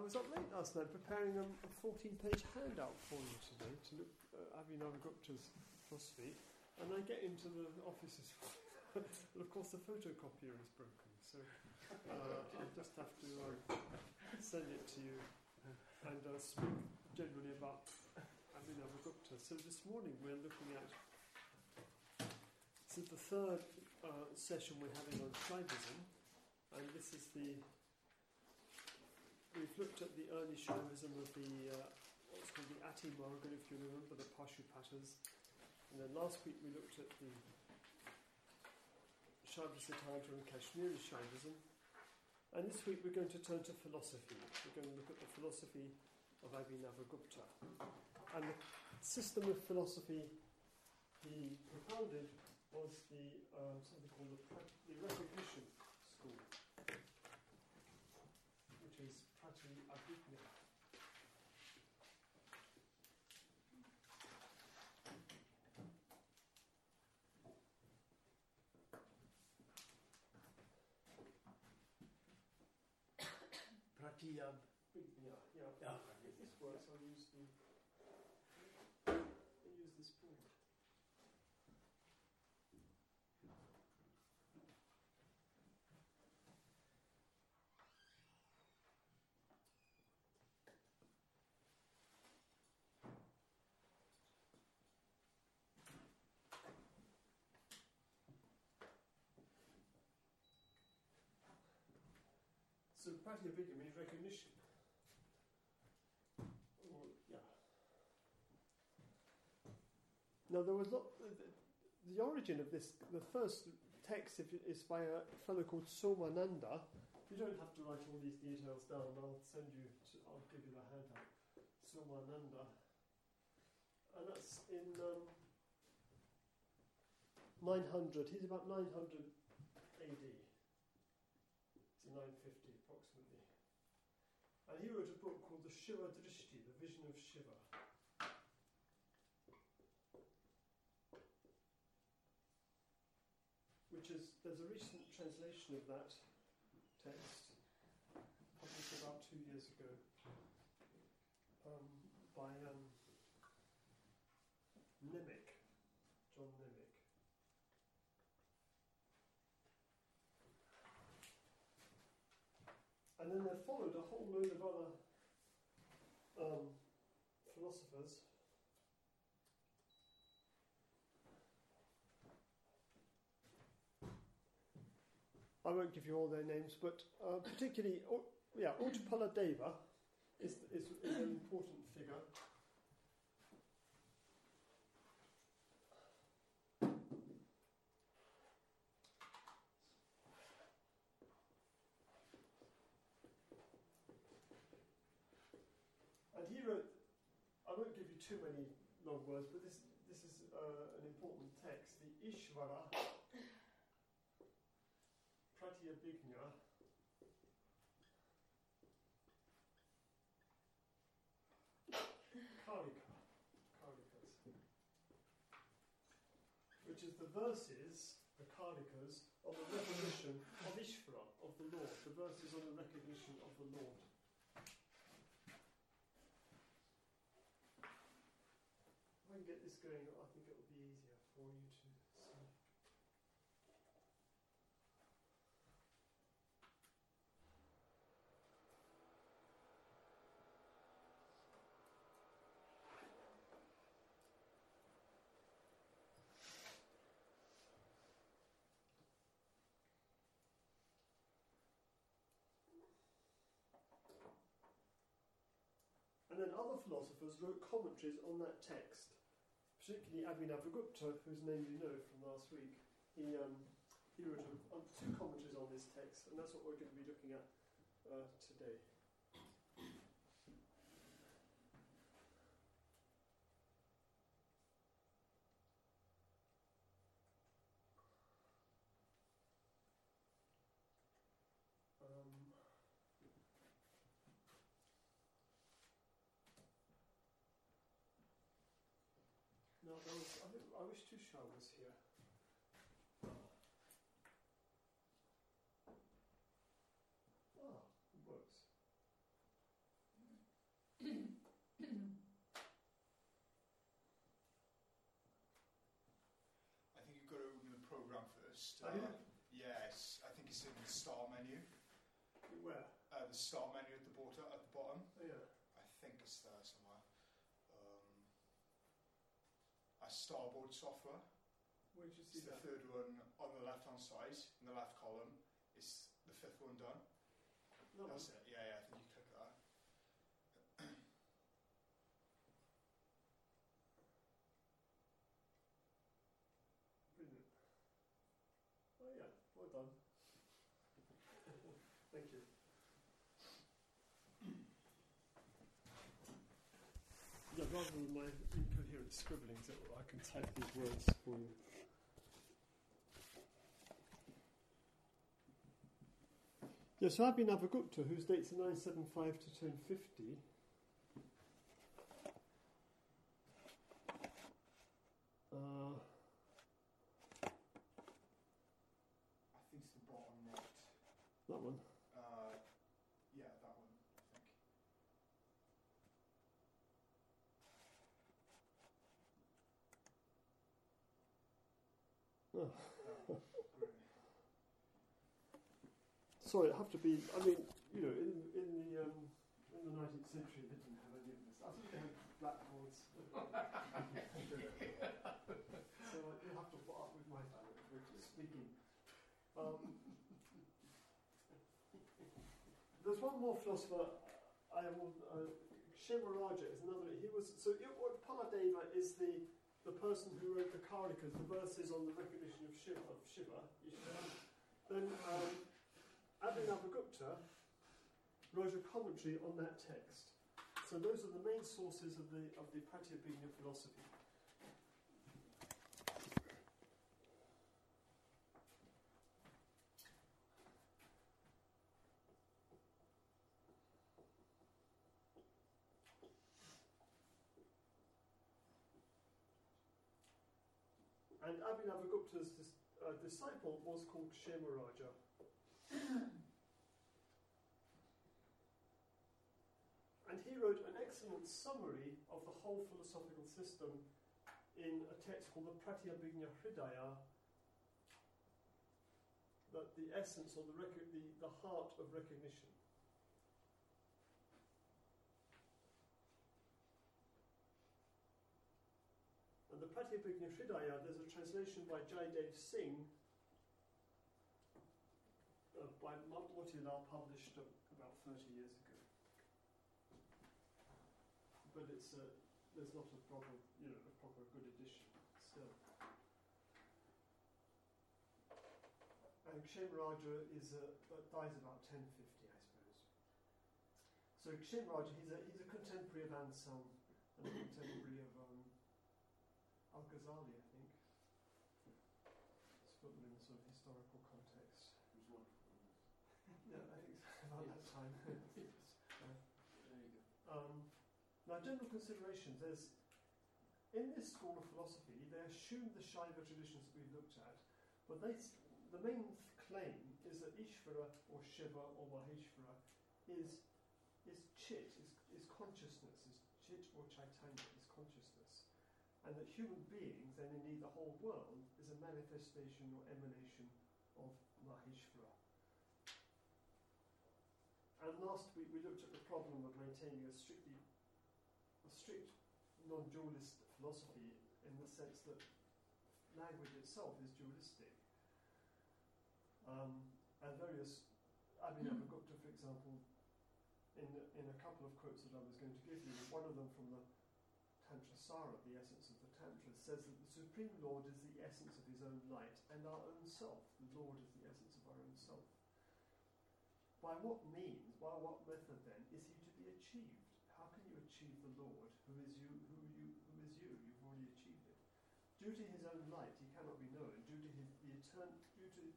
was up late last night preparing a 14-page handout for you today to look at Abhinavagupta's philosophy, and I get into the office and of course the photocopier is broken, so I just have to send it to you and speak generally about Abhinavagupta. So this morning we're looking at, this is the third session we're having on Shaivism, and this is we've looked at the early Shaivism of the what's called the Ati Marga, if you remember, the Pashupatas, and then last week we looked at the Shaiva Siddhanta and Kashmiri Shaivism, and this week we're going to turn to philosophy. We're going to look at the philosophy of Abhinavagupta, and the system of philosophy he propounded was the something called the recognition school, which is Prati Abhijna. Prati Abhijna. Yeah. If this works, I'll use this board. So Pratyabhijna means recognition. Now there was the origin of this. The first text is by a fellow called Somananda. You don't have to write all these details down. I'll give you the handout. Somananda, and that's in 900. He's about 900 AD. To 950 approximately. And he wrote a book called the Shiva Drishti, the Vision of Shiva. There's a recent translation of that text, published about 2 years ago, by Nemec, John Nemec. And then there followed a whole load of other philosophers. I won't give you all their names, but particularly, Uttapala Deva is an important figure. And he wrote, I won't give you too many long words, but this is an important text, the Ishvara Pratyabhijna Kalikas, which is the verses, the Kalikas, on the recognition of Ishvara, of the Lord, the verses on the recognition of the Lord. If I can get this going, I think it will be easier for you to see. And then other philosophers wrote commentaries on that text, particularly Abhinavagupta, whose name you know from last week. He wrote two commentaries on this text, and that's what we're going to be looking at today. Now, I wish Tushar was here. It works. just. Have you? Yes, I think it's in the start menu. Where? The start menu at the bottom. Oh, yeah. I think it's there somewhere. Starboard software. Where did you see It's the that? third one on the left-hand side, in the left column. It's the fifth one done. No. That's it. Yeah, I think you click that. Brilliant. Oh, yeah. Well done. Thank you. Yeah, rather than my incoherent scribblings, I can type these words for you. Yeah, so Abhinavagupta, whose dates are 975 to 1050, I think it's the bottom right. that one. Yeah, that one, I think. Oh. Brilliant. Sorry, it have to be. I mean, you know, in the 19th century, they didn't have any of this. I think they had blackboards. So you have to put up with my speaking. There's one more philosopher. Kshemaraja is another. He was Paladeva is the person who wrote the Karikas, the verses on the recognition of Shiva. Then Abhinavagupta wrote a commentary on that text. So those are the main sources of the Pratyabhijna philosophy. And Abhinavagupta's disciple was called Kshemaraja. And he wrote an excellent summary of the whole philosophical system in a text called the Pratyabhijna Hridaya, that the essence or the heart of recognition. And the Pratyabhijna Hridaya, there's a translation by Jaydev Singh, by Motilal, published about 30 years ago. But there's not a proper good edition still. And Kshemaraja dies about 1050, I suppose. So Kshemaraja, he's a contemporary of Anselm and a contemporary of Al-Ghazali, I think. Let's put them in a sort of historical context. It was wonderful. Yeah, I think it's about that time. There you go. Now, general considerations. In this school of philosophy, they assume the Shaiva traditions that we've looked at, but the main claim is that Ishvara or Shiva or Maheshvara is chit, is consciousness, is chit or chaitanya, is consciousness, and that human beings, and indeed the whole world, is a manifestation or emanation of Maheshvara. And last week we looked at the problem of maintaining a strict non-dualist philosophy in the sense that language itself is dualistic. And various, Abhinavagupta, for example, in a couple of quotes that I was going to give you, one of them from the Tantra Sara, the essence of the Tantra, says that the Supreme Lord is the essence of his own light and our own self. The Lord is the essence of our own self. By what means, by what method then, is he to be achieved? How can you achieve the Lord, who is you? You've already achieved it. Due to his own light, he cannot be known. Due to his eternity,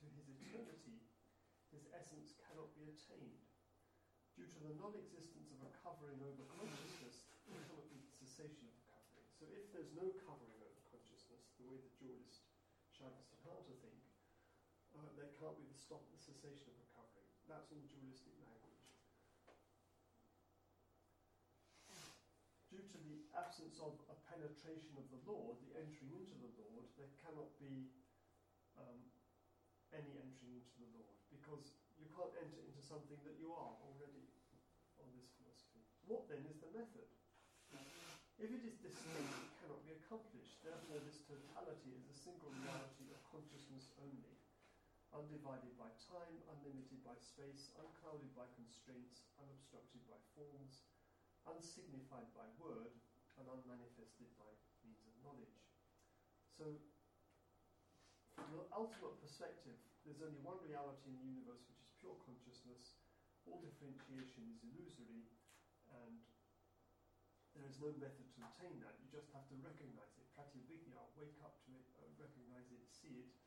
his essence cannot be attained. Due to the non-existence of a covering over consciousness, there cannot be the cessation of a covering. So if there's no covering over consciousness, the way the dualist Shaiva Siddhanta think, there can't be the cessation of a covering. That's all dualistic language. Due to the absence of a penetration of the Lord, the entering into the Lord, there cannot be any entering into the Lord, because you can't enter into something that you are already on this philosophy. What then is the method? If it is distinct, it cannot be accomplished. Therefore, this totality is a single reality of consciousness only, undivided by time, unlimited by space, unclouded by constraints, unobstructed by forms, unsignified by word, and unmanifested by means of knowledge. So, from the ultimate perspective, there's only one reality in the universe, which is pure consciousness. All differentiation is illusory, and there is no method to attain that. You just have to recognize it. Pratyabhijna, wake up to it, recognize it, see it,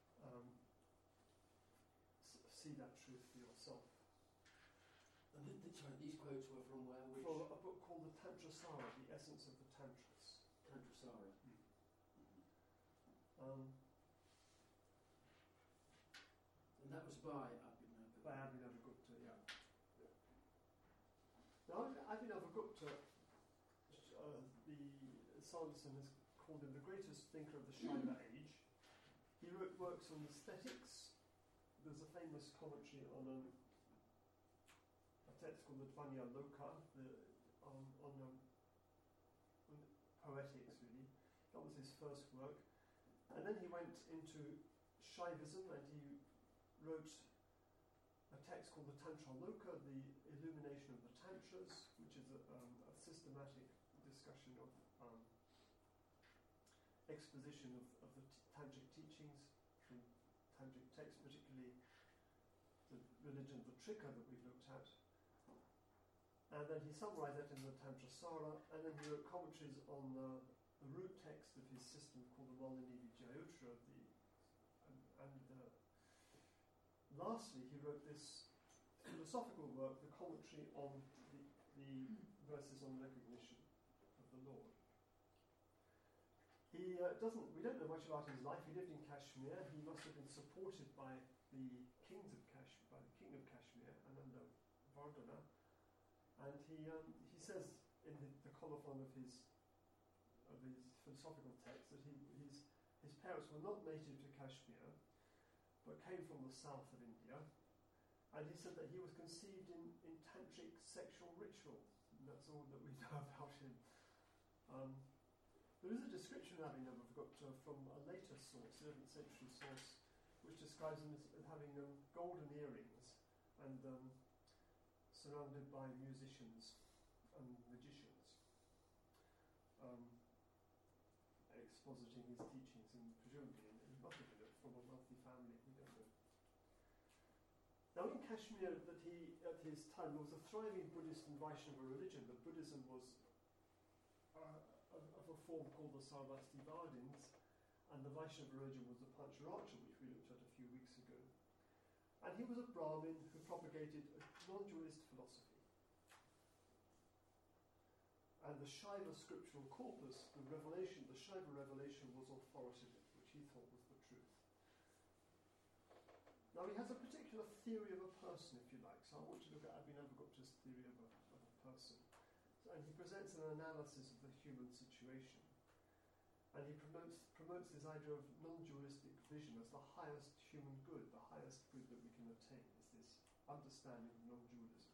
see that truth for yourself. And sorry, these quotes were from where? Which? From a book called the Tantrasara, The Essence of the Tantras. Tantrasara. And that was by Abhinavagupta. By Abhinavagupta, yeah. Now, Abhinavagupta, the Sanderson has called him the greatest thinker of the Shaiva age. He wrote works on aesthetics. There's a famous commentary on a text called the Dvanya Loka, on poetics, really. That was his first work. And then he went into Shaivism, and he wrote a text called the Tantra Loka, the Illumination of the Tantras, which is a systematic discussion of exposition of the tantric teachings from tantric texts, particularly the religion of the Trika that we've looked at. And then he summarized that in the Tantrasara, and then he wrote commentaries on the root text of his system called the Malini Vijayottara, lastly, he wrote this philosophical work, the commentary on the verses on recognition of the Lord. We don't know much about his life. He lived in Kashmir. He must have been supported by the kings of Kashmir, by the king of Kashmir, Ananda Vardhana. And he says in the colophon of his philosophical text that his parents were not native to Kashmir, but came from the south of India, and he said that he was conceived in tantric sexual ritual, and that's all that we know about him. There is a description of Abhinavagupta from a later source, 11th century source, which describes him as having golden earrings and surrounded by musicians and magicians, expositing his teachings, and presumably he must have been from a wealthy family, we don't know. Now in Kashmir, at his time, there was a thriving Buddhist and Vaishnava religion. The Buddhism was of a form called the Sarvastivadins, and the Vaishnava religion was the Pancharacha, which we looked at a few weeks ago. And he was a Brahmin who propagated a non-dualist philosophy. And the Shaiva scriptural corpus, the Shaiva revelation was authoritative, which he thought was the truth. Now he has a particular theory of a person, if you like, so I want to look at Abhinavagupta's theory of a person. And he presents an analysis of the human situation. And he promotes this idea of non-dualistic vision as the highest human good, the highest good that we can attain, is this understanding of non-dualism.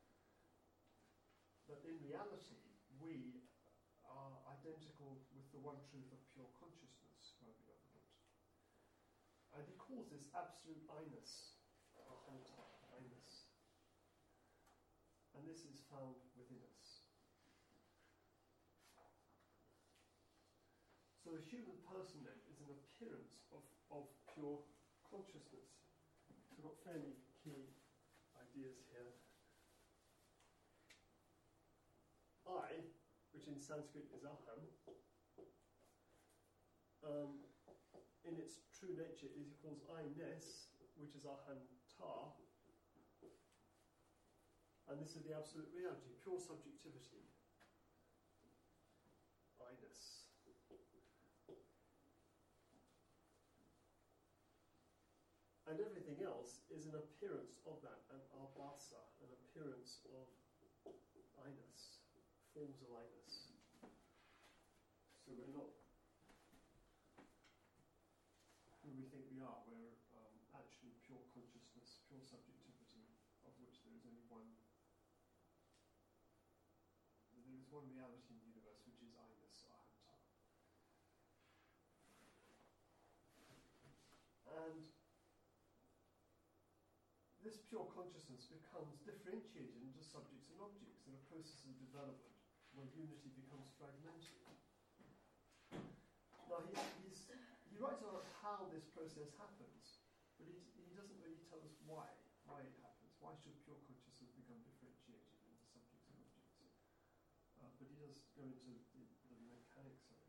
That in reality, we are identical with the one truth of pure consciousness, Abhinavagupta. And he calls this absolute I-ness, ahanta, I-ness. And this is found within us. So the human person then is an appearance of pure consciousness. So we've got fairly key ideas here. I, which in Sanskrit is aham, in its true nature is equals I-ness, which is ahanta, and this is the absolute reality, pure subjectivity. I-ness. And everything else is an appearance of that, an abhasa, an appearance of I-ness, forms of I-ness. So we're not who we think we are. We're pure subjectivity, of which there is only one. There is one reality in the universe, which is Einus, Ahanta. And this pure consciousness becomes differentiated into subjects and objects in a process of development where unity becomes fragmented. Now he writes about how this process happens, but he doesn't really tell us why it happens. Why should pure consciousness become differentiated into subjects and objects? But he does go into the mechanics of it.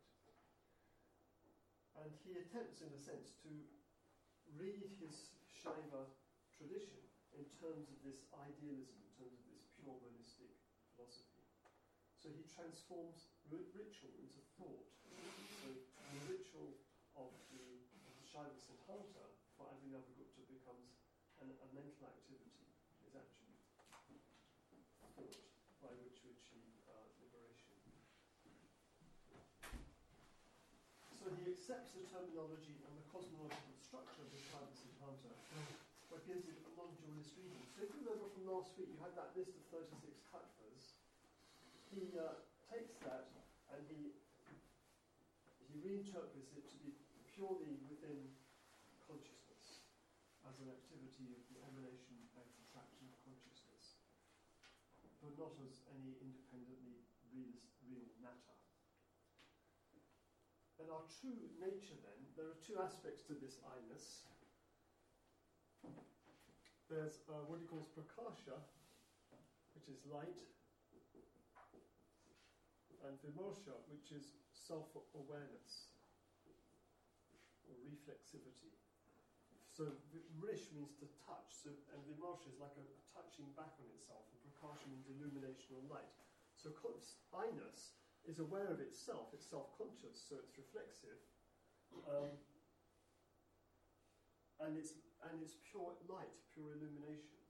And he attempts, in a sense, to read his Shaiva tradition in terms of this idealism, in terms of this pure monistic philosophy. So he transforms ritual into thought. So the ritual of the Shaiva Siddhanta for Abhinavagupta becomes a mental activity, is actually thought, by which we achieve liberation. So he accepts the terminology and the cosmological structure of the Shaiva Siddhanta, but gives it a non-dualist reading. So if you remember from last week, you had that list of 36 tattvas. He takes that and he reinterprets it to be purely within consciousness, as an activity of the emanation and contraction of consciousness, but not as any independently real matter. And our true nature then, there are two aspects to this Einus. There's what he calls prakasha, which is light, and vimorsha, which is self-awareness or reflexivity. So vrish means to touch, and vimorsha is like a touching back on itself, and prakasha means illumination or light. So Einus is aware of itself, it's self-conscious, so it's reflexive, and it's pure light, pure illumination.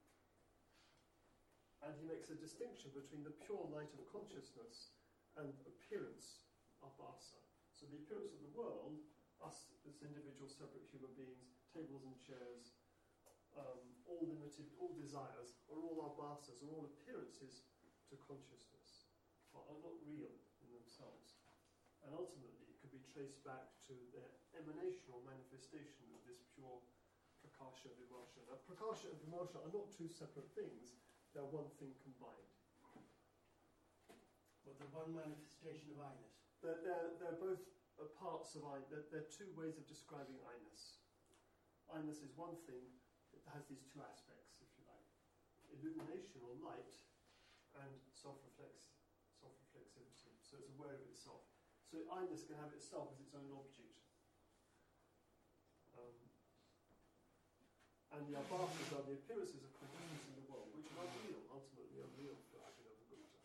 And he makes a distinction between the pure light of consciousness and appearance, abhasa. So the appearance of the world, us as individual separate human beings, tables and chairs, all limited, all desires, are all abhasas, are all appearances to consciousness, but are not real in themselves. And ultimately it could be traced back to their emanation or manifestation of this pure prakasha and vimorsha. Now prakasha and vimorsha are not two separate things, they're one thing combined. But the one manifestation of Einus. They're both parts of Einus. They're two ways of describing Einus. Einus is one thing that has these two aspects, if you like. Illumination or light and self-reflexivity. So it's aware of itself. So Einus can have itself as its own object. And the abhasas are the appearances of consciousness in the world, which are unreal, ultimately unreal for Abhinavagupta.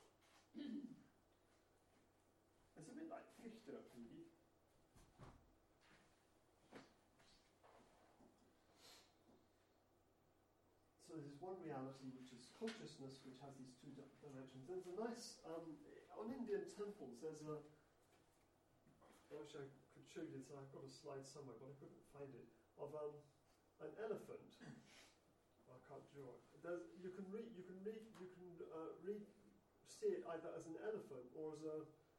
It's a bit like Fichte, really. So there's one reality which is consciousness, which has these two dimensions. There's a nice, on Indian temples, there's a, I wish I could show you this, I've got a slide somewhere, but I couldn't find it, of an elephant. I can't draw it. You can see it either as an elephant or as a.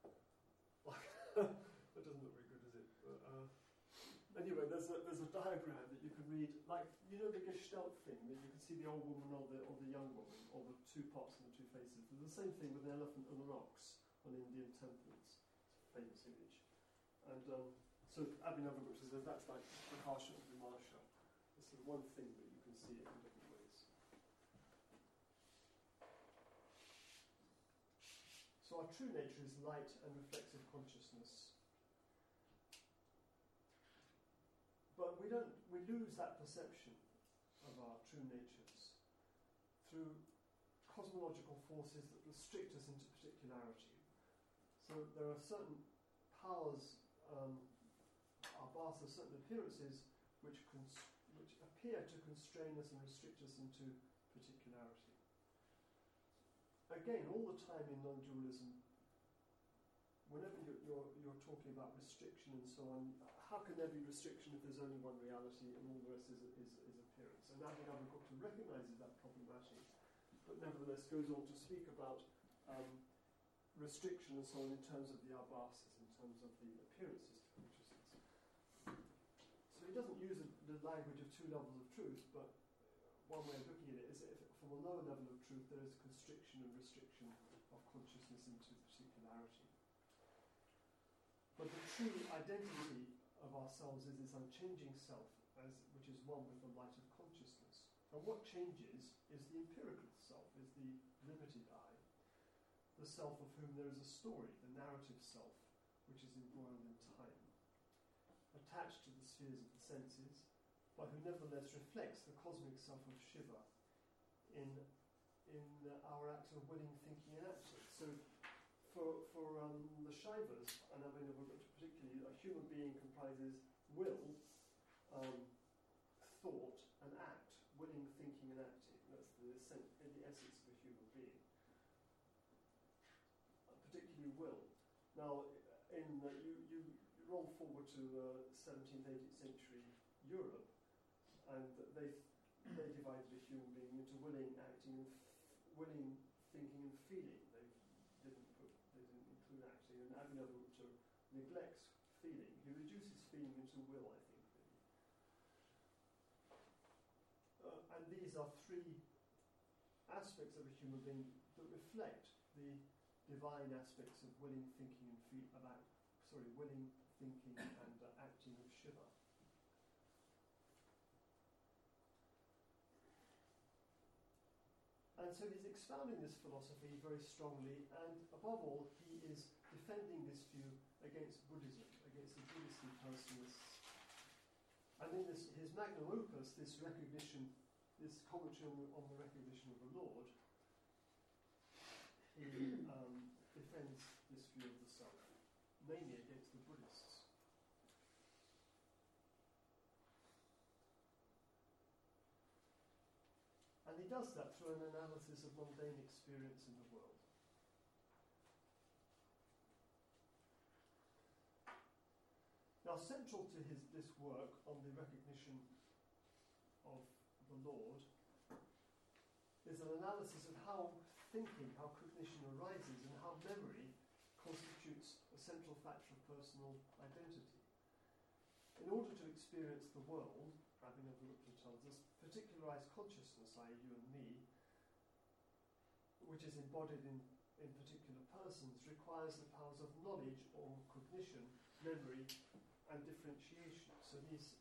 That doesn't look very good, does it? Anyway, there's a diagram that you can read, like the Gestalt thing, that you can see the old woman or the young woman, or the two parts and the two faces. There's the same thing with an elephant and the rocks on Indian temples. It's a famous image. And so Abhinavagupta says that's like prakasha and vimorsha. This is one thing, but you can see it in different ways. So our true nature is light and reflexive consciousness. But we lose that perception of our true natures through cosmological forces that restrict us into particularity. So there are certain powers, abhasa, certain appearances which appear to constrain us and restrict us into particularity. Again, all the time in non-dualism, whenever you're talking about restriction and so on, how can there be restriction if there's only one reality and all the rest is appearance? And Abu Nawawi recognises that problematic, but nevertheless goes on to speak about restriction and so on in terms of the arbasis, in terms of the appearances to consciousness. So he doesn't use the language of two levels of truth, but one way of looking at it is that from a lower level of truth there is constriction and restriction of consciousness into particularity. But the true identity of ourselves is this unchanging self, which is one with the light of consciousness. And what changes is the empirical self, is the limited I, the self of whom there is a story, the narrative self, which is embroiled in time, attached to the spheres of the senses, but who nevertheless reflects the cosmic self of Shiva in our act of willing, thinking, and acting. So for the Shaivas, and I mean particularly, a human being comprises will, thought, and act. Willing, thinking, and acting. That's the essence of a human being. Particularly will. Now, you roll forward to 17th, 18th century Europe, and they divided a human being into willing, acting, and willing, thinking, and feeling. They didn't include acting, and Abu Nawawi neglects feeling. He reduces feeling into will, I think. And these are three aspects of a human being that reflect the divine aspects of willing, thinking, and willing, thinking, and acting of Shiva. And so he's expounding this philosophy very strongly, and above all, he is defending this view against Buddhism, against the Buddhist impersonalists. And in his magnum opus, this recognition, this commentary on the recognition of the Lord, he defends this view of the self, mainly against the Buddhists. And he does that through an analysis of mundane experience in the world. Now, central to this work on the recognition of the Lord is an analysis of how thinking, how cognition arises, and how memory constitutes a central factor of personal identity. In order to experience the world, Rabbi Navarupta tells us, particularized consciousness, i.e. you and me, which is embodied in particular persons, requires the powers of knowledge or cognition, memory, and differentiation. So these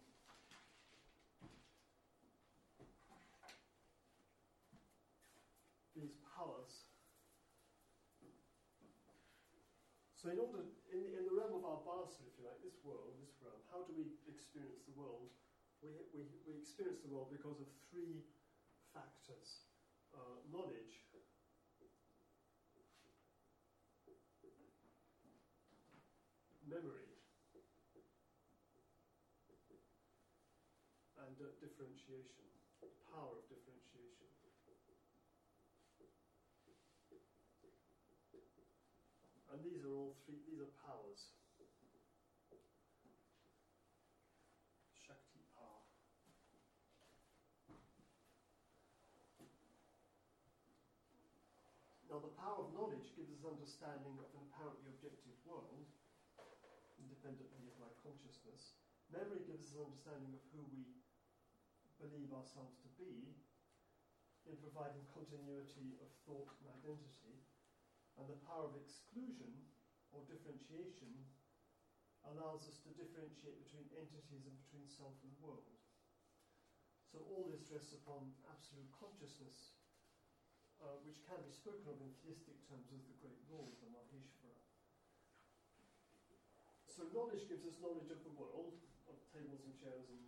powers. So in the realm of our Basa, if you like, this realm, how do we experience the world? We experience the world because of three factors. Knowledge, memory, and differentiation, the power of differentiation. And these are all three, these are powers. Shakti power. Now the power of knowledge gives us understanding of an apparently objective world, independently of my consciousness. Memory gives us an understanding of who we believe ourselves to be, in providing continuity of thought and identity. And the power of exclusion, or differentiation, allows us to differentiate between entities and between self and world. So all this rests upon absolute consciousness, which can be spoken of in theistic terms as the great Lord, the Maheshvara. So knowledge gives us knowledge of the world, of tables and chairs and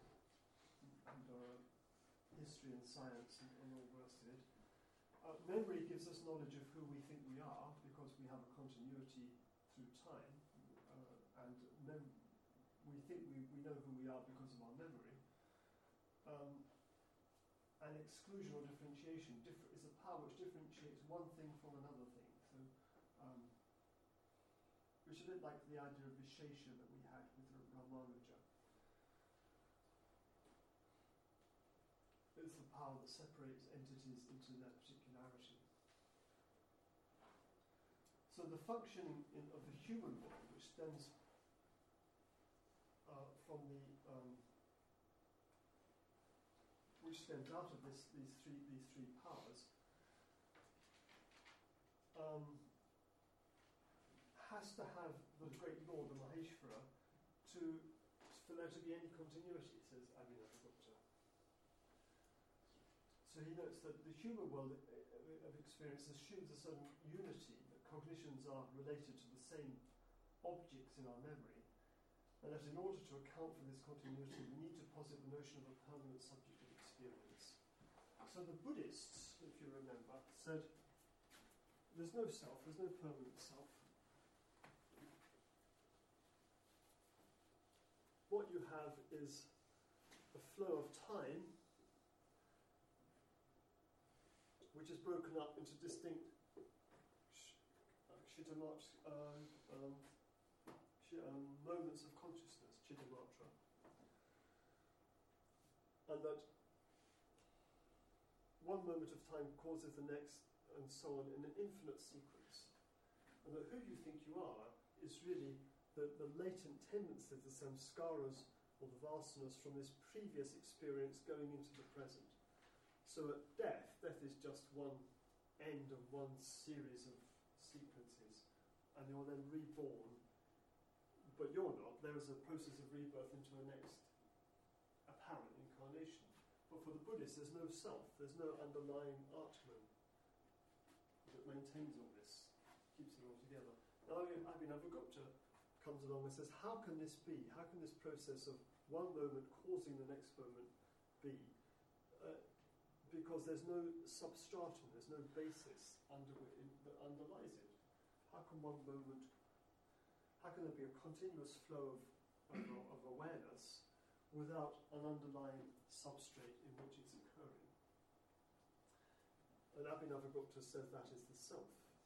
history and science and all the rest of it. Memory gives us knowledge of who we think we are, because we have a continuity through time, and we think we know who we are because of our memory. And exclusion or differentiation is a power which differentiates one thing from another thing. So which is a bit like the idea of Vishesha that we had with Ramanuja. It's the power that separates entities into their particularity. So the functioning of the human world, which stems from the which stems out of these three powers, has to have the great Lord, the Maheshvara, for there to be any continuity, says Abhinavagupta. So he notes that the human world of experience assumes a certain unity, that cognitions are related to the same objects in our memory, and that in order to account for this continuity, we need to posit the notion of a permanent subject of experience. So the Buddhists, if you remember, said there's no self, there's no permanent self. What you have is a flow of time which is broken up into distinct moments of consciousness, Chittamatra, and that one moment of time causes the next, and so on, in an infinite sequence. And that who you think you are is really the latent tendencies, the samskaras, or the vasanas from this previous experience going into the present. So at death is just one end of one series of sequences, and you're then reborn, but you're not. There is a process of rebirth into a next apparent incarnation. But for the Buddhists, there's no self, there's no underlying Atman that maintains all this, keeps it all together. Now, Abhinavagupta comes along and says, how can this be? How can this process of one moment causing the next moment be? Because there's no substratum, there's no basis that underlies it. How can there be a continuous flow of awareness without an underlying substrate in which it's occurring? And Abhinavagupta says that is the self.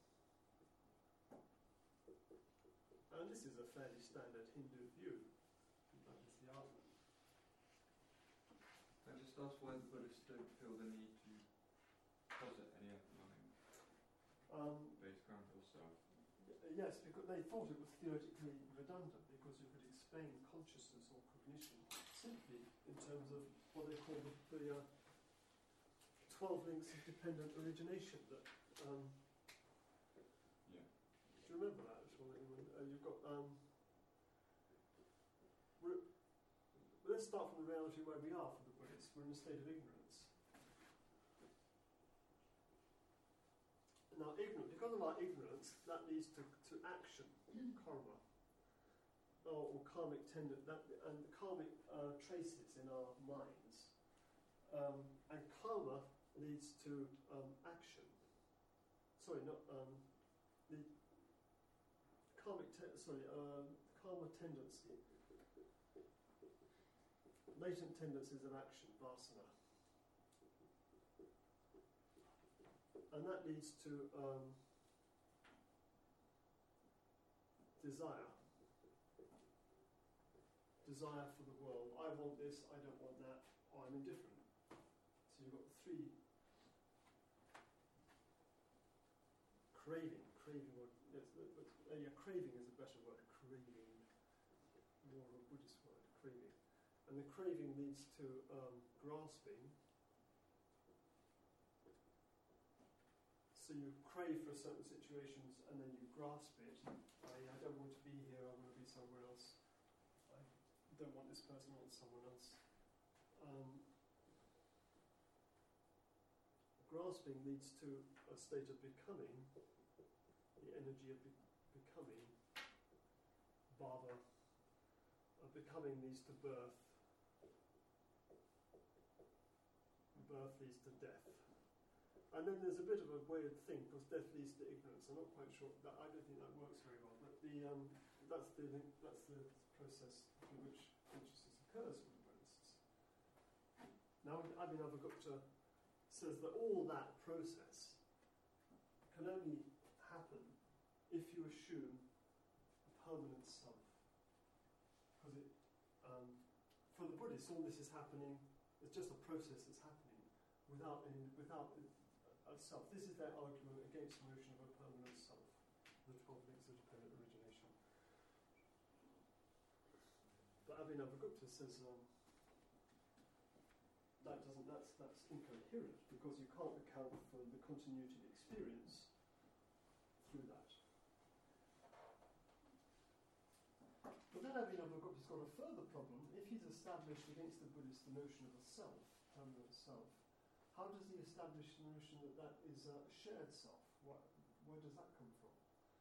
And this is a fairly standard Hindu view. That is the argument. I just ask why the Buddhists don't feel the need to posit any underlying base ground or self. Yes, because they thought it was theoretically redundant, because you could explain consciousness or cognition simply in terms of what they call the 12 links of dependent origination. That yeah. Do you remember that at all? You've got. Let's start from the reality where we are for the Buddhists. We're in a state of ignorance. Now, because of our ignorance, that leads to action, karma, or karmic and karmic traces in our minds. And karma leads to action. Sorry, not the karma tendency. Latent tendencies of action, vasana. And that leads to desire. Desire for the world. I want this, I don't want that, or I'm indifferent. So you've got three. Craving, or craving is a better word. Craving, more of a Buddhist word. Craving, and the craving leads to grasping. So you crave for certain situations, and then you grasp it. I don't want to be here. I want to be somewhere else. I don't want this person. I want someone else. Grasping leads to a state of becoming. The energy of becoming, bhava. Becoming leads to birth. Birth leads to death. And then there's a bit of a weird thing, because death leads to ignorance. I'm not quite sure that. I don't think that works very well. But that's the process through which consciousness occurs with the Buddhists. Now, Abhinavagupta says that all that process can only happen if you assume a permanent self. Because for the Buddhists, all this is happening, it's just a process that's happening without a self. This is their argument against the notion of a permanent self, the 12 links of dependent origination. But Abhinavagupta says that's incoherent, because you can't account for the continuity of experience through that. But then Abhinavagupta's got a further problem. If he's established against the Buddhists the notion of a self, permanent self, how does he establish the notion that that is a shared self? Where does that come from?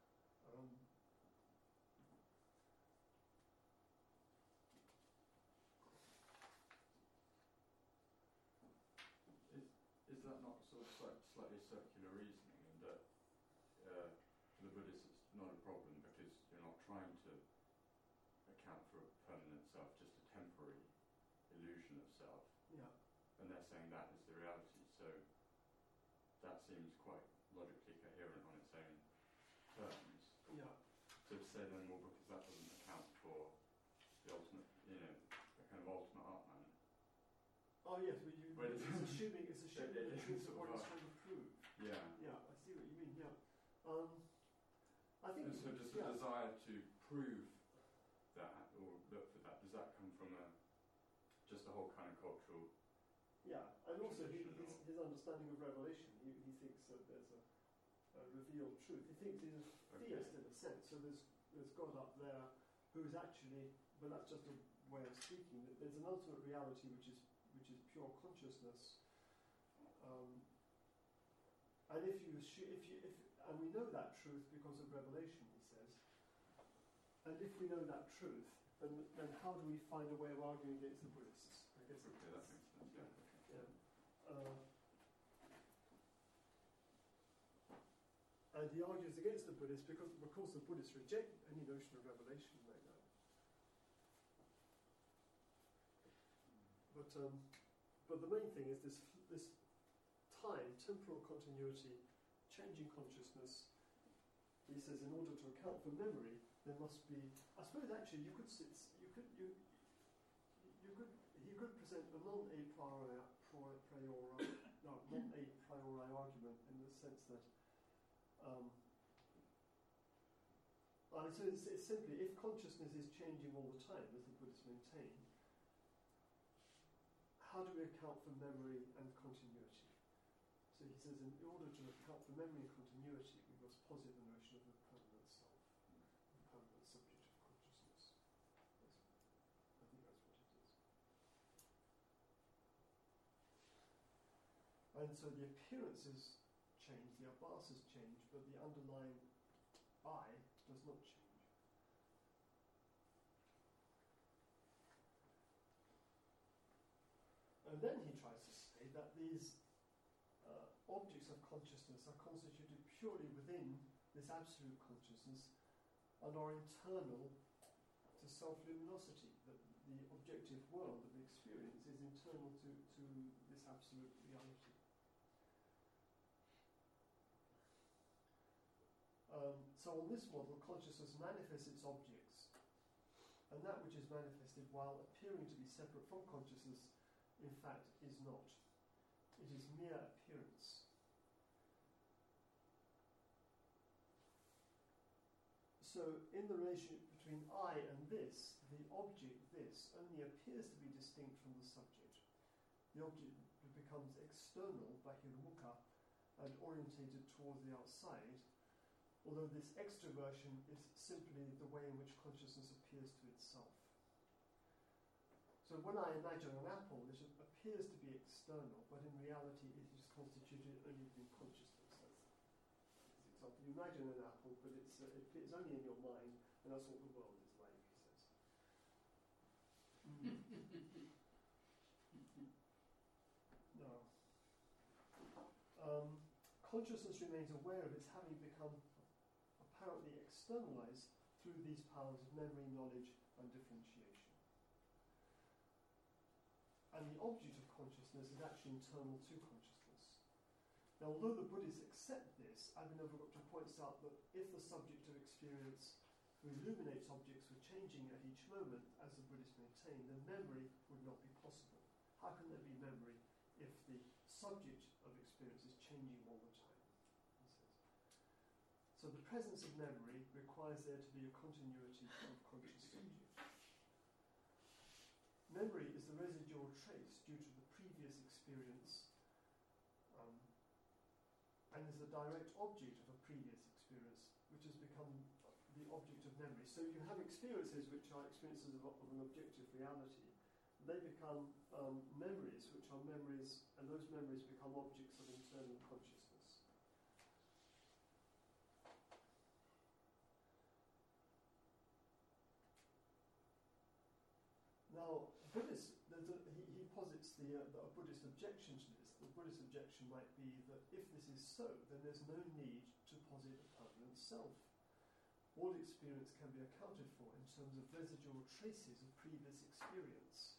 Is that not sort of slightly circular reasoning, in that for the Buddhists it's not a problem because you're not trying to account for a permanent self, just a temporary illusion of self? Yeah. And they're saying that is the reality, so that seems quite logically coherent on its own terms. Yeah. So to say then, well, because that doesn't account for the ultimate, a kind of ultimate Atman. Oh yes, it's assuming the truth of what it's trying to prove. Yeah. Yeah, I see what you mean. Yeah. I think. And so does the desire to prove that or look for that, does that come from just a whole kind of cultural? Yeah, and also his understanding of revelation. He thinks that there's a revealed truth. He thinks he's a theist in a sense. So there's God up there who is actually, but that's just a way of speaking. That there's an ultimate reality which is pure consciousness. And and we know that truth because of revelation, he says. And if we know that truth, then how do we find a way of arguing against the Buddhists? I guess that makes sense. Yeah. And he argues against the Buddhists because, of course, the Buddhists reject any notion of revelation right now. But the main thing is this time, temporal continuity, changing consciousness. He says, in order to account for memory, there must be. I suppose actually he could present a non-a priori argument in the sense that. So it's simply, if consciousness is changing all the time, as the Buddhists maintain, how do we account for memory and continuity? So he says, in order to account for memory and continuity, we must posit the notion of a permanent self, a permanent subject of consciousness. I think that's what it is. And so the appearances change, the abhasas change, but the underlying I does not change. And then he tries to say that these objects of consciousness are constituted purely within this absolute consciousness and are internal to self-luminosity, that the objective world that we experience is internal to this absolute reality. So on this model, consciousness manifests its objects, and that which is manifested while appearing to be separate from consciousness, in fact, is not. It is mere appearance. So in the relationship between I and this, the object this only appears to be distinct from the subject. The object becomes external, bahirmukha, and orientated towards the outside, although this extroversion is simply the way in which consciousness appears to itself. So when I imagine an apple, it appears to be external, but in reality it is constituted only within consciousness. That's the example. You imagine an apple, but it's only in your mind, and that's what the world is like, he says. No. Consciousness remains aware of its having become apparently externalized through these powers of memory, knowledge, and differentiation. And the object of consciousness is actually internal to consciousness. Now, although the Buddhists accept this, Abhinavagupta points out that if the subject of experience who illuminates objects were changing at each moment, as the Buddhists maintain, then memory would not be possible. How can there be memory if the subject of experience is changing all the time? He says. So the presence of memory requires there to be a continuity of conscious subject. Memory is the residual trace due to the previous experience and is the direct object of a previous experience, which has become the object of memory. So you can have experiences which are experiences of an objective reality. They become memories, which are memories, and those memories become objects of internal consciousness. Now, he posits a Buddhist objection to this. The Buddhist objection might be that if this is so, then there's no need to posit a permanent self. All experience can be accounted for in terms of residual traces of previous experience.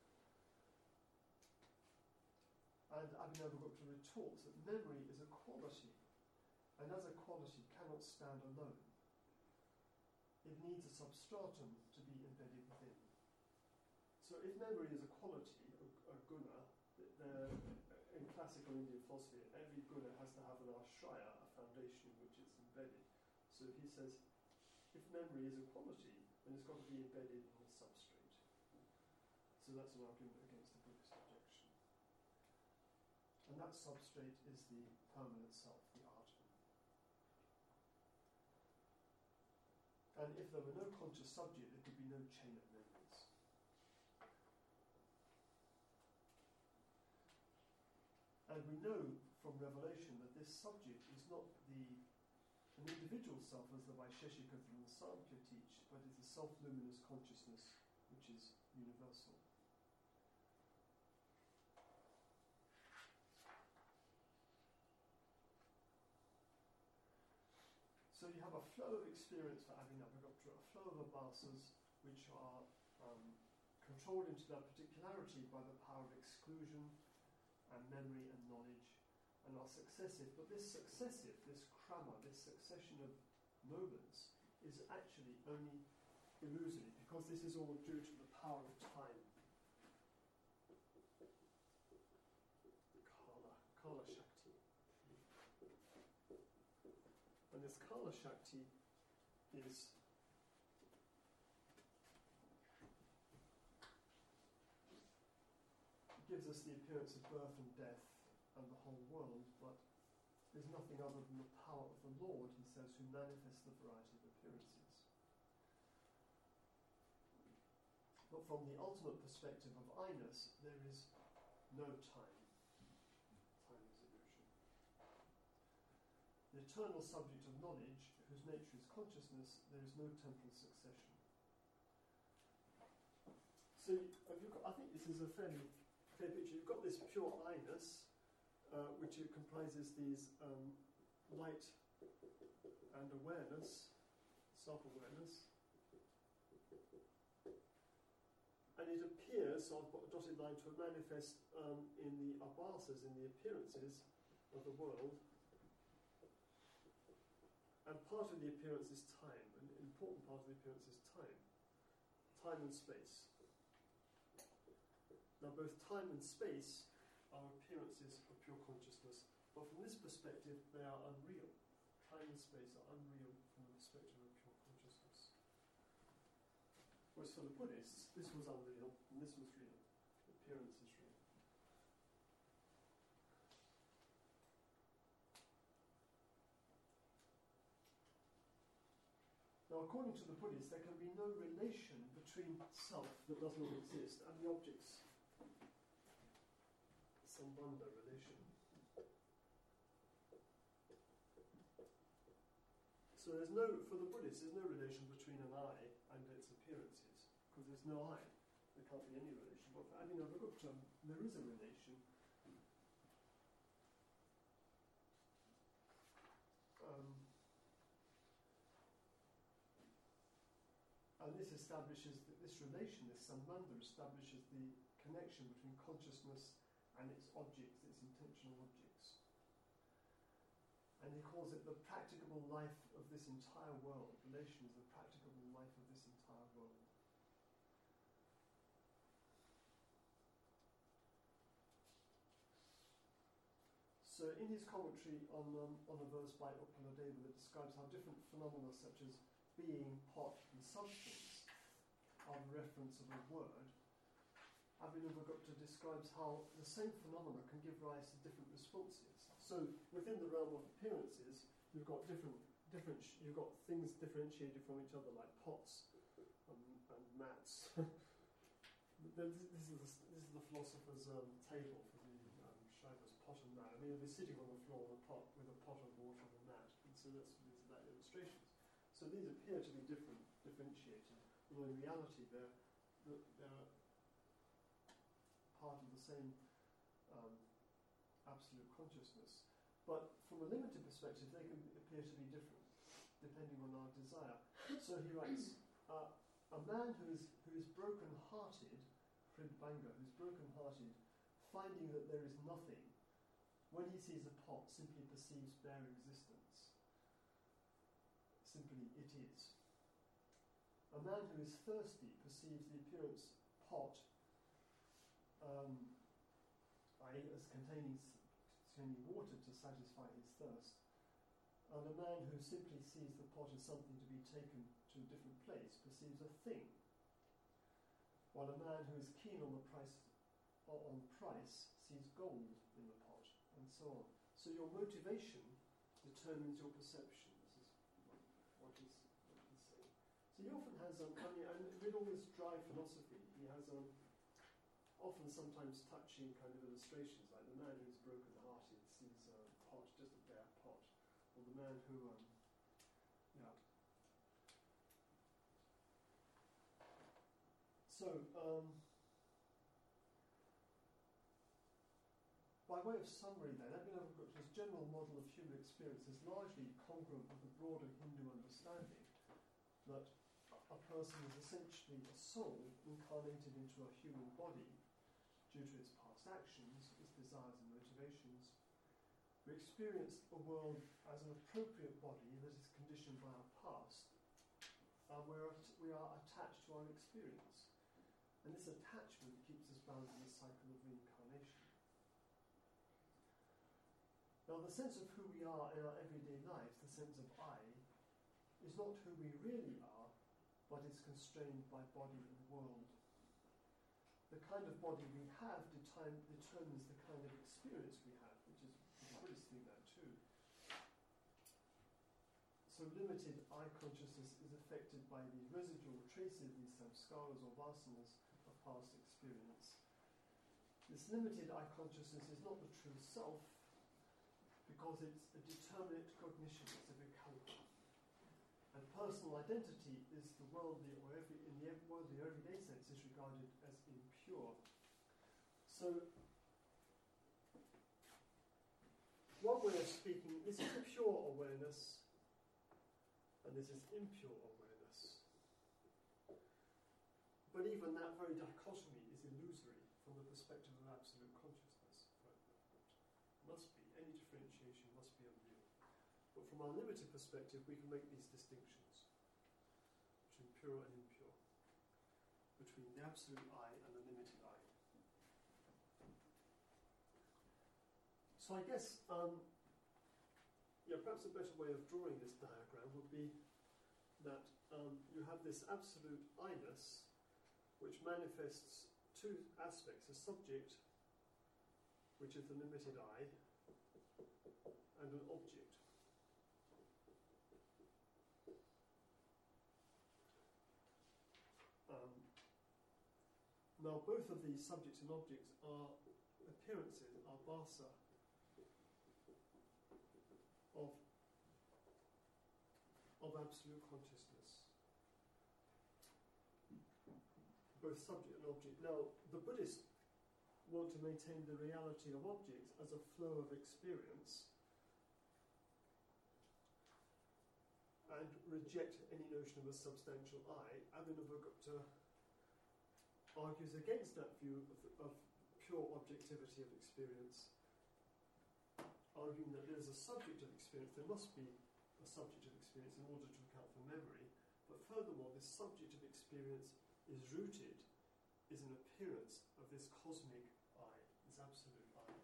And Abhinavagupta retorts that memory is a quality, and as a quality cannot stand alone. It needs a substratum to be embedded within. So if memory is a quality, a guna, in classical Indian philosophy, every guna has to have an ashraya, a foundation in which it's embedded. So he says, if memory is a quality, then it's got to be embedded in a substrate. So that's an argument against the Buddhist objection. And that substrate is the permanent self, the Atman. And if there were no conscious subject, there could be no chain of memories. And we know from revelation that this subject is not an individual self as the Vaisheshika and the Samkhya teach, but it's a self-luminous consciousness which is universal. So you have a flow of experience for Abhinavagupta, a flow of abhasas which are controlled into their particularity by the power of exclusion and memory and knowledge, and are successive. But this successive, this krama, this succession of moments is actually only illusory, because this is all due to the power of time. Kala Shakti. And this Kala Shakti gives us the appearance of birth and death and the whole world, but is nothing other than the power of the Lord, he says, who manifests the variety of appearances. But from the ultimate perspective of I-ness, there is no time. Time is illusion. The eternal subject of knowledge, whose nature is consciousness, there is no temporal succession. So I think this is a fairly clear picture. You've got this pure I-ness, which comprises these light and awareness, self-awareness. And it appears, so I've got a dotted line, to manifest in the abhasas, in the appearances of the world. And part of the appearance is time. An important part of the appearance is time. Time and space. Now both time and space are appearances of pure consciousness, but from this perspective they are unreal. Time and space are unreal from the perspective of pure consciousness. Whereas for the Buddhists, this was unreal and this was real. Appearance is real. Now, according to the Buddhists, there can be no relation between self that does not exist and the objects. Sambandha relation. So for the Buddhists, there's no relation between an I and its appearances, because there's no I. There can't be any relation. But for Abhinavagupta, there is a relation. And this establishes that this relation, this sambandha, establishes the connection between consciousness and its objects, its intentional objects. And he calls it the practicable practicable life of this entire world. Relation is the practicable life of this entire world. So in his commentary on a verse by Uppaladeva that describes how different phenomena such as being, pot, and substance are the reference of a word, Abhinavagupta describes how the same phenomena can give rise to different responses. So within the realm of appearances, you've got you've got things differentiated from each other, like pots and mats. This is the philosopher's table for the Shiva's pot and mat. I mean, they're sitting on the floor with a pot of water and a mat, and so these are that illustrations. So these appear to be differentiated, although in reality they're part of the same absolute consciousness. But from a limited perspective, they can appear to be different, depending on our desire. So he writes, a man who is broken-hearted, Pridbanga, who's broken-hearted, finding that there is nothing, when he sees a pot, simply perceives bare existence. Simply, it is. A man who is thirsty perceives the appearance pot, i.e. as containing water to satisfy his thirst, and a man who simply sees the pot as something to be taken to a different place perceives a thing, while a man who is keen on price sees gold in the pot, and so on. So your motivation determines your perception. This is what he's saying. So he often has, and with all this dry philosophy, he has often sometimes touching kind of illustrations, like the man who's broken-hearted sees a pot, just a bare pot, or the man who, So, by way of summary then, Abhinavagupta's general model of human experience is largely congruent with the broader Hindu understanding that a person is essentially a soul incarnated into a human body due to its past actions, its desires and motivations. We experience a world as an appropriate body that is conditioned by our past, and we are attached to our experience. And this attachment keeps us bound in the cycle of reincarnation. Now, the sense of who we are in our everyday lives, the sense of I, is not who we really are, but is constrained by body and world. The kind of body we have determines the kind of experience we have, which is the Buddhists think that too. So limited I consciousness is affected by the residual traces, these samskaras or vasanas of past experience. This limited I consciousness is not the true self, because it's a determinate cognition, it's a vikalpa. And personal identity is the worldly, or in the worldly everyday sense, is regarded as impure. So, one way of speaking, this is pure awareness, and this is impure awareness. But even that very dichotomy is illusory from the perspective of absolute consciousness. Must be, any differentiation must be unreal. But from our limited perspective, we can make these distinctions between pure and impure, between the absolute I and the limited I. So I guess, perhaps a better way of drawing this diagram would be that you have this absolute I-ness, which manifests two aspects: a subject, which is the limited I, and an object. Now, both of these subjects and objects are appearances, are bhasa, of absolute consciousness. Both subject and object. Now, the Buddhists want to maintain the reality of objects as a flow of experience and reject any notion of a substantial I. Abhinavagupta argues against that view of pure objectivity of experience, arguing that there is a subject of experience, there must be a a subject of experience in order to account for memory, but furthermore, this subject of experience is rooted, is an appearance of this cosmic I, this absolute I,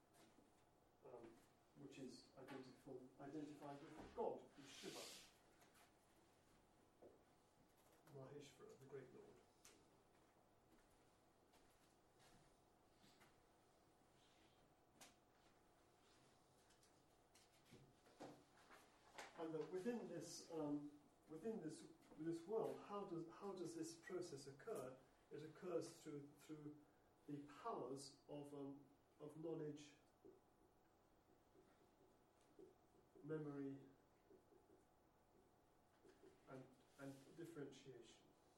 which is identified with God, with Shiva, Maheshvara, the great Lord. And that within this world, how does this process occur? It occurs through the powers of knowledge, memory, and differentiation.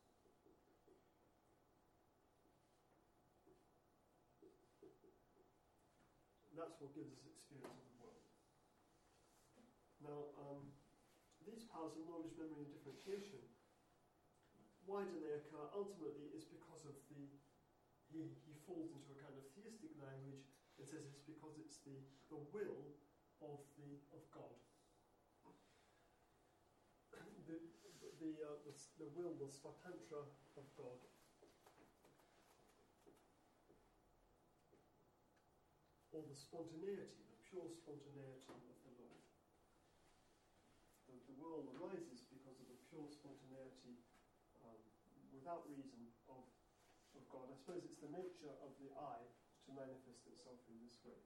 And that's what gives us experience of the world. Now, these powers of knowledge, memory, and differentiation, why do they occur? Ultimately, it's because of he falls into a kind of theistic language and says it's because it's the will of God. The will, the svatantra of God. Or the spontaneity, the pure spontaneity of the Lord. The world arises because of the pure spontaneity, without reason, of God. I suppose it's the nature of the I to manifest itself in this way.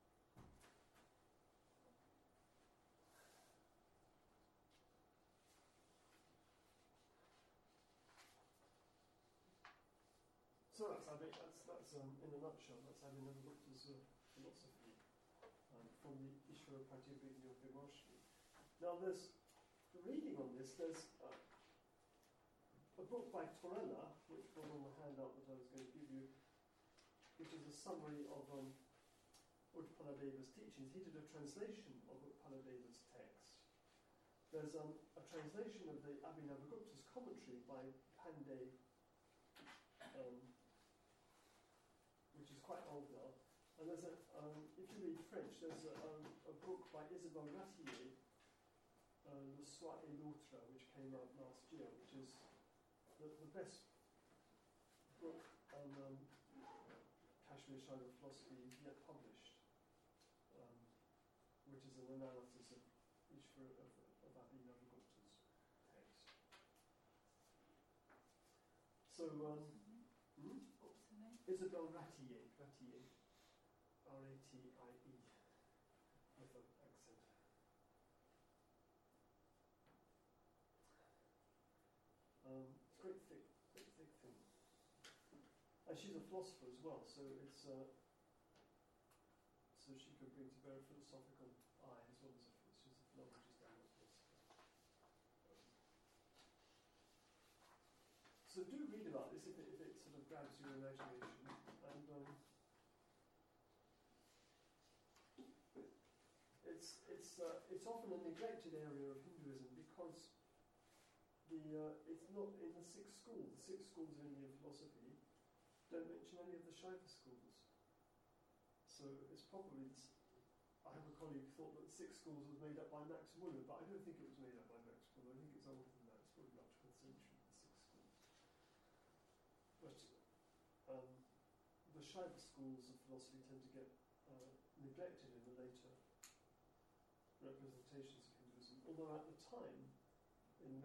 So that's in a nutshell, that's Abhinavagupta's philosophy from the Ishvara Pratyabhijna of Vimoshni. Now there's, reading on this, there's a book by Torella, which was on the handout that I was going to give you, which is a summary of Uttapaladeva's teachings. He did a translation of Uttapaladeva's text. There's a translation of the Abhinavagupta's commentary by Pandey, which is quite old now. And there's if you read French, there's a book by Isabelle Ratier, Le Soi et l'Autre, which came out last year, which is the best book on Kashmir Shaiva philosophy yet published, which is an analysis of Abhinavagupta's text. So, What's the name? Isabelle Ratier, R-A-T-I-E, with an accent. It's a great thick thing. And she's a philosopher as well, so it's so she can bring to bear a philosophical eye as well as she's a philologist and a philosopher. So do read about this if it sort of grabs your imagination, and it's often a neglected area of Hinduism because it's not in the six schools. The six schools of Indian philosophy don't mention any of the Shaiva schools. So it's probably I have a colleague who thought that the six schools was made up by Max Muller, but I don't think it was made up by Max Muller. I think it's older than that. It's probably about 12th century, the six schools. But the Shaiva schools of philosophy tend to get neglected in the later representations of Hinduism, although at the time